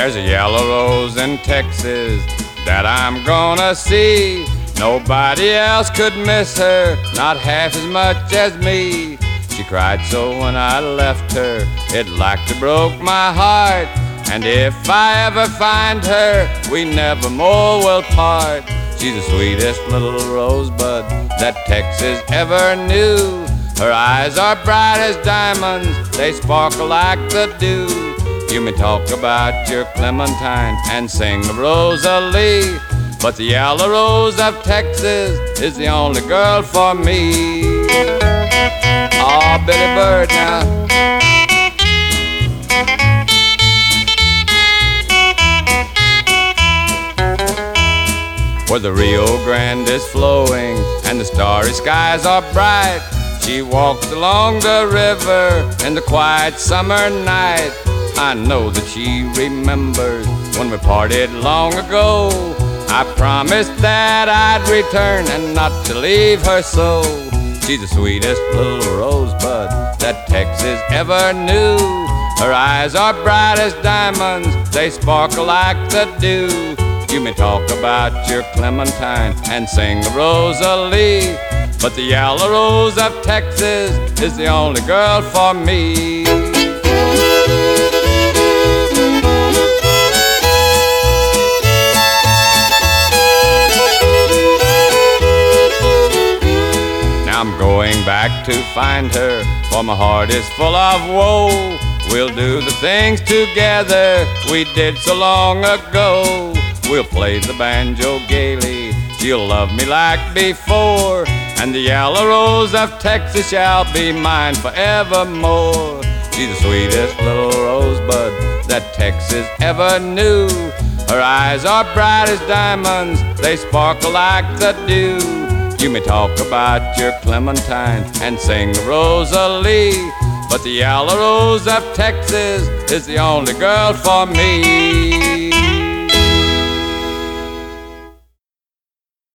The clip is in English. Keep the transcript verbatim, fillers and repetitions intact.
There's a yellow rose in Texas that I'm gonna see. Nobody else could miss her, not half as much as me. She cried so when I left her, it like to broke my heart. And if I ever find her, we never more will part. She's the sweetest little rosebud that Texas ever knew. Her eyes are bright as diamonds, they sparkle like the dew. You may talk about your Clementine and sing the Rosalie, but the yellow rose of Texas is the only girl for me. Oh, Billy Bird now. Where the Rio Grande is flowing and the starry skies are bright, she walks along the river in the quiet summer night. I know that she remembers when we parted long ago. I promised that I'd return and not to leave her so. She's the sweetest little rosebud that Texas ever knew. Her eyes are bright as diamonds, they sparkle like the dew. You may talk about your Clementine and sing the Rosalie, but the yellow rose of Texas is the only girl for me. Now I'm going back to find her, for my heart is full of woe. We'll do the things together we did so long ago. We'll play the banjo gaily, she'll love me like before, and the yellow rose of Texas shall be mine forevermore. She's the sweetest little rosebud that Texas ever knew. Her eyes are bright as diamonds, they sparkle like the dew. You may talk about your Clementine and sing the Rosalie, but the yellow rose of Texas is the only girl for me.